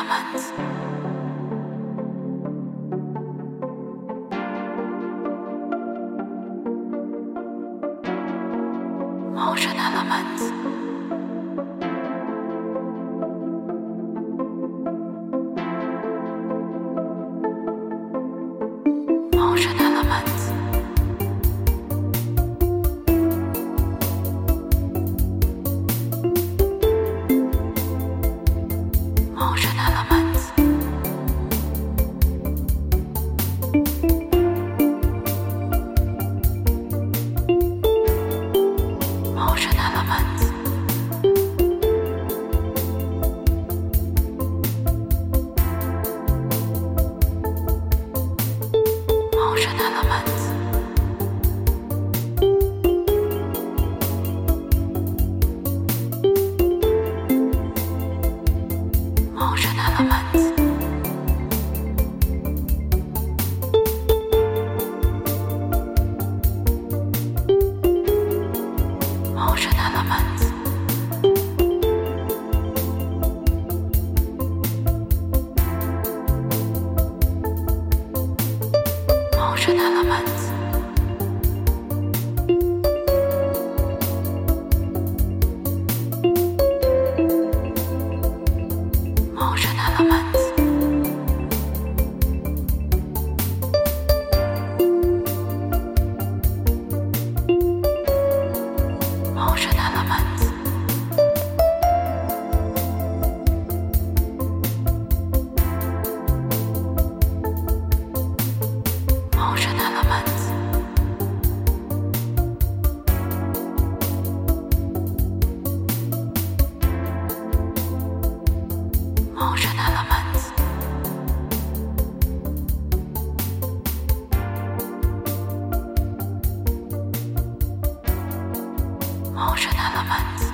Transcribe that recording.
Elements. Motion elements. Motion elements. Motion elements. Motion elements. Motion elements. Motion elements. Motion elements. Motion elements. Motion elements. Motion elements. Motion elements. Motion elements. Motion elements.